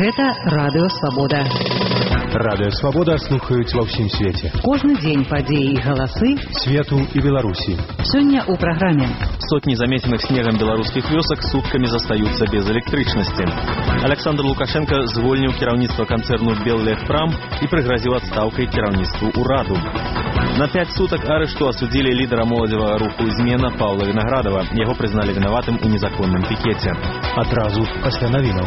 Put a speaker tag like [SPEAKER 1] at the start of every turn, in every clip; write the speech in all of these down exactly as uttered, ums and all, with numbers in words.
[SPEAKER 1] Гэта Радыё Свабода.
[SPEAKER 2] Радыё Свабода слухаюць ва ўсім свеце.
[SPEAKER 1] Кожны дзень падзеі і галасы
[SPEAKER 2] свету і Беларусі.
[SPEAKER 1] Сёння ў праграме.
[SPEAKER 3] Сотні заметеных снегам беларускіх вёсак суткамі застаюцца без электрычнасці. Александр Лукашенко звольніў кіраўніцтва канцэрну «Беллегпрам» і прыгразіў адстаўкай кіраўніцтву ўраду. На пять суток арышту осудили лидера молодого руху «Измена» Павла Виноградова. Его признали виноватым у незаконном пикете.
[SPEAKER 2] Адразу пасля навінаў.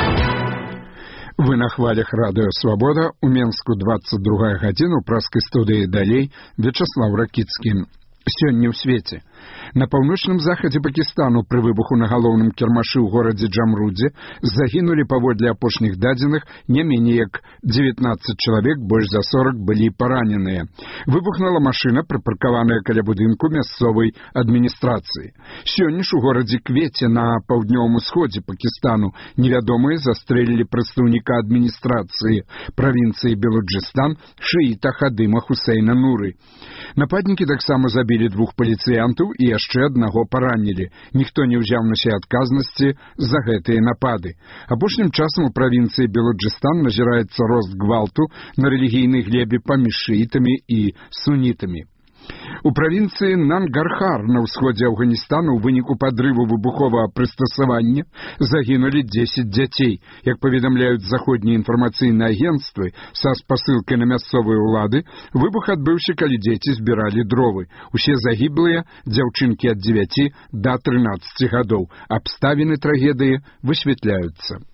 [SPEAKER 4] Вы на хвалях Радыё Свабода. У Менску двадцать другая гадзіна, у праскай студыі далей Вячаслав Ракіцкі. Сёння ў свеце. На паўночным захадзе Пакістану пры выбуху на галоўным кірмашы ў горадзе Джамрудзе загінулі паводле апошніх дадзеных не меней як дзевятнаццаць чалавек, больш за сорок былі параненыя. Выбухнула машына, прыпаркаваная каля будынку мясцовай адміністрацыі. Сёння ж у горадзе Квете на паўднёвым усходзе Пакістану невядомыя застрэлілі прадстаўніка адміністрацыі правінцыі Белуджыстан шыіта Хадыма Хусейна Нуры. Нападнікі таксама забілі двух паліцыянтаў і яшчэ аднаго паранілі. Ніхто не ўзяў на сябе адказнасці за гэтыя напады. Апошнім часам у правінцыі Белуджыстан назіраецца рост гвалту на рэлігійнай глебе паміж шыітамі і сунітамі. У правінцыі Нангархар на ўсходзе Афганістана ў выніку падрыву выбуховага прыстасавання загінулі дзесяць дзяцей. Як паведамляюць заходнія інфармацыйныя агенцтвы са спасылкай на мясцовыя ўлады, выбух адбыўся, калі дзеці збіралі дровы. Усе загіблыя дзяўчынкі ад дзевяці да трынаццаці гадоў. Абставіны трагедыі высвятляюцца.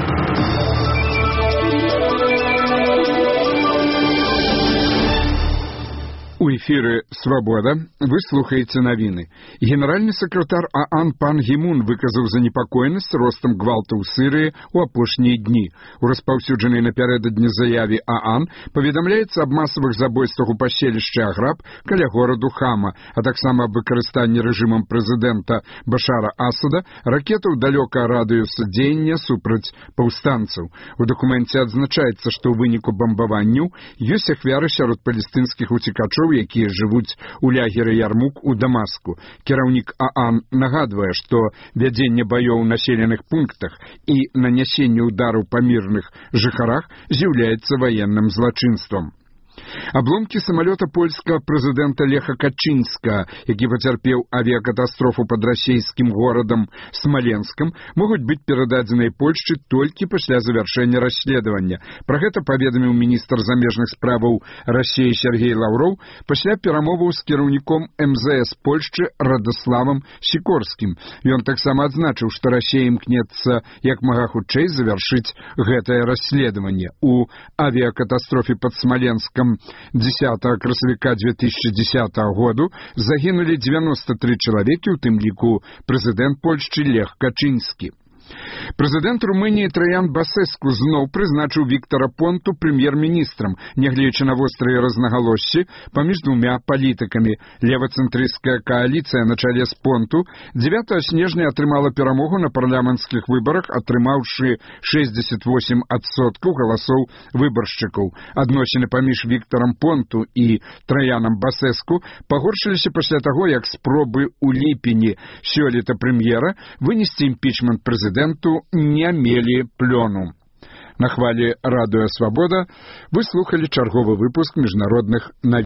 [SPEAKER 4] У эфіры «Свабода» вы слухаеце навіны. Генеральны сакратар ААН пан Гімун выказаў занепакоенасць ростам гвалту ў Сірыі ў апошнія дні. У распаўсюджанай напярэдадні заяве ААН паведамляецца аб масавых забойствах у паселішчы Аграб каля гораду Хама, а таксама аб выкарыстанні рэжымам прэзідэнта Башара Асада ракетаў далёкага радыуса дзеяння супраць паўстанцаў. У дакуменце адзначаецца, што ў выніку бамбаванняў ёсць ахвяры сярод палестынскіх уцекачоў, якія жывуць у лагеры Ярмук у Дамаску. Кіраўнік ААН нагадвае, што вядзенне баёў у населеных пунктах і нанясенне ўдараў па мірных жыхарах з'яўляецца ваенным злачынствам. Абломкі самалёта польскага прэзідэнта Леха Качынска, які пацярпеў авіякатастрофу пад расійскім горадам Смаленскам, могуць быць перададзеныя Польшчы толькі пасля завяршэння расследавання. Пра гэта паведаміў міністр замежных справаў Расіі Сергей Лаўроў пасля перамоваў з кіраўніком эм зэ эс Польшчы Радаславам Сікорскім. Ён таксама адзначыў, што Расія імкнецца як мага хутчэй завяршыць гэтае расследаванне. У авіякатастрофе пад Смаленскам дзесятага красавіка две тысячи дзесятага году загінулі девяносто три чалавекі, у тым ліку прэзідэнт Польшчы Лех Качынскі. Прэзідэнт Румыніі Траян Басэску зноў прызначыў Віктара Понту прэм'ер-міністрам, нягледзячы на вострыя рознагалоссі паміж двумя палітыкамі. Левацэнтрысцкая кааліцыя на чале з Понту дзевятага снежня атрымала перамогу на парламенцкіх выбарах, атрымаўшы шэсцьдзесят восемь адсоткаў галасоў выбаршчыкаў. Адносіны паміж Віктарам Понту і Траяном Басэску пагоршыліся пасля таго, як спробы ў ліпені сёлета прэм'ера вынесці імпічмент прэзідэнту не мелі плёну. На хвалі Радыё Свабода вы слухалі чарговы выпуск міжнародных навін.